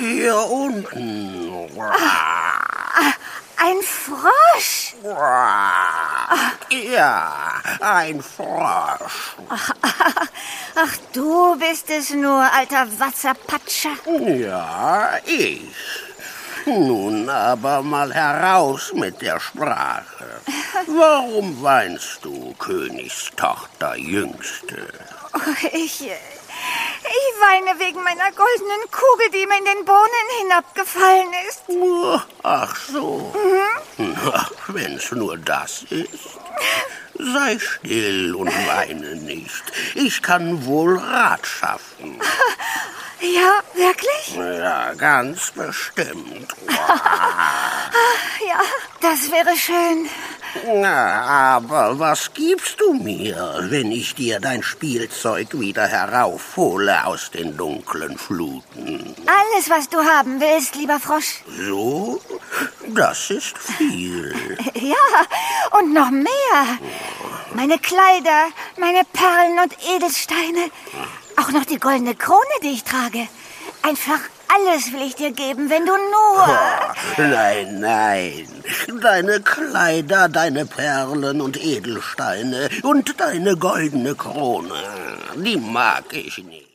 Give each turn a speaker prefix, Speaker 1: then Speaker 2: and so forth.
Speaker 1: Hier unten.
Speaker 2: Ein Frosch.
Speaker 1: Ja, ein Frosch.
Speaker 2: Ach, du bist es nur, alter Wasserpatscher.
Speaker 1: Ja, ich. Nun aber mal heraus mit der Sprache. Warum weinst du, Königstochter Jüngste?
Speaker 2: Ich weine wegen meiner goldenen Kugel, die mir in den Brunnen hinabgefallen ist.
Speaker 1: Ach so. Na, wenn's nur das ist. Sei still und weine nicht. Ich kann wohl Rat schaffen.
Speaker 2: Ja, wirklich?
Speaker 1: Ja, ganz bestimmt.
Speaker 2: Ja, das wäre schön.
Speaker 1: Na, aber was gibst du mir, wenn ich dir dein Spielzeug wieder heraufhole aus den dunklen Fluten?
Speaker 2: Alles, was du haben willst, lieber Frosch.
Speaker 1: So? Das ist viel.
Speaker 2: Ja, und noch mehr. Meine Kleider, meine Perlen und Edelsteine. Auch noch die goldene Krone, die ich trage. Einfach alles will ich dir geben, wenn du nur...
Speaker 1: Nein, nein. Deine Kleider, deine Perlen und Edelsteine und deine goldene Krone, die mag ich nicht.